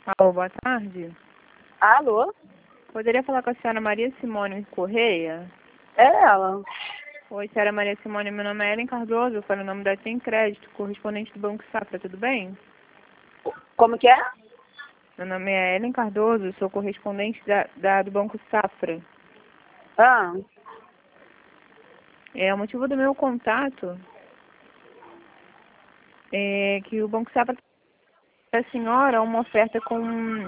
Alô, boa tarde. Alô? Poderia falar com a senhora Maria Simone Correia? É ela. Oi, senhora Maria Simone, meu nome é Ellen Cardoso, eu falo o nome da Tem Crédito, correspondente do Banco Safra, tudo bem? Como que é? Meu nome é Ellen Cardoso, sou correspondente do Banco Safra. Ah, O motivo do meu contato é que o Banco Safra tem a senhora uma oferta com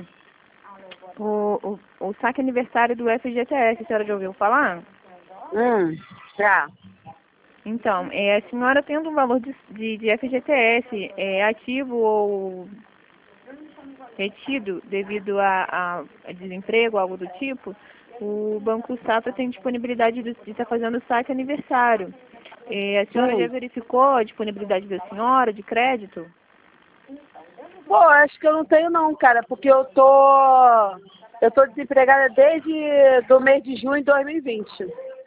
o saque aniversário do FGTS, a senhora já ouviu falar? já. Então, a senhora tendo um valor de FGTS ativo ou retido devido a desemprego, algo do tipo, o Banco Safra tem disponibilidade de estar fazendo o saque aniversário. A senhora já verificou a disponibilidade da senhora de crédito? Pô, acho que eu não tenho não, cara, porque eu tô desempregada desde do mês de junho de 2020.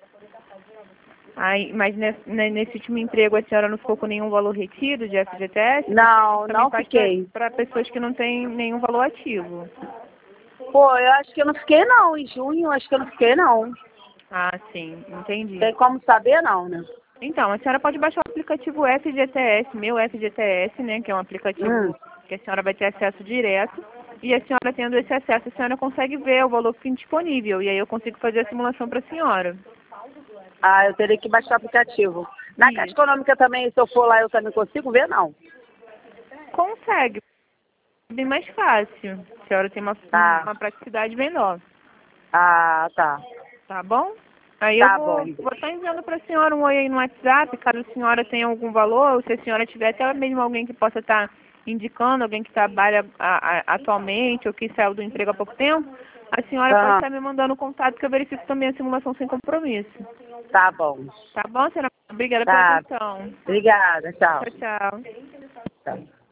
Mas nesse último emprego a senhora não ficou com nenhum valor retido de FGTS? Não, Também não faz fiquei. para pessoas que não têm nenhum valor ativo. Pô, eu acho que eu não fiquei não, em junho acho que eu não fiquei não. Ah, sim, entendi. Tem como saber não, né? Então, a senhora pode baixar o aplicativo FGTS, meu FGTS, né, que é um aplicativo que a senhora vai ter acesso direto. E a senhora tendo esse acesso, a senhora consegue ver o valor que tem disponível. E aí eu consigo fazer a simulação para a senhora. Ah, eu teria que baixar o aplicativo. Na Caixa Isso. Econômica também, se eu for lá, eu também consigo ver, não? Consegue. Bem mais fácil. A senhora tem Tá. uma praticidade menor. Ah, tá. Tá bom? Aí eu Tá vou bom. estar enviando para a senhora um oi aí no WhatsApp, caso a senhora tenha algum valor, ou se a senhora tiver até mesmo alguém que possa estar indicando, alguém que trabalha atualmente ou que saiu do emprego há pouco tempo, a senhora pode Aham. estar me mandando contato que eu verifico também a simulação sem compromisso. Tá bom. Tá bom, senhora? Obrigada pela Tá. atenção. Obrigada, tchau. Tchau, tchau. Tchau.